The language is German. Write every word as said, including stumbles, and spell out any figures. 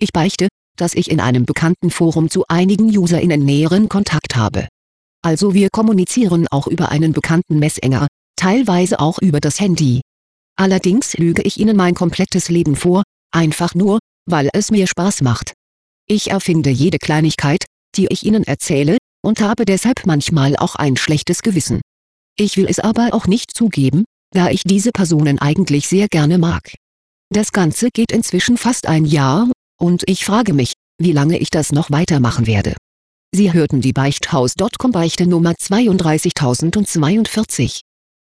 Ich beichte, dass ich in einem bekannten Forum zu einigen UserInnen näheren Kontakt habe. Also wir kommunizieren auch über einen bekannten Messenger, teilweise auch über das Handy. Allerdings lüge ich ihnen mein komplettes Leben vor, einfach nur, weil es mir Spaß macht. Ich erfinde jede Kleinigkeit, die ich ihnen erzähle, und habe deshalb manchmal auch ein schlechtes Gewissen. Ich will es aber auch nicht zugeben, da ich diese Personen eigentlich sehr gerne mag. Das Ganze geht inzwischen fast ein Jahr, und ich frage mich, wie lange ich das noch weitermachen werde. Sie hörten die Beichthaus Punkt com Beichte Nummer zweiunddreißigtausendzweiundvierzig.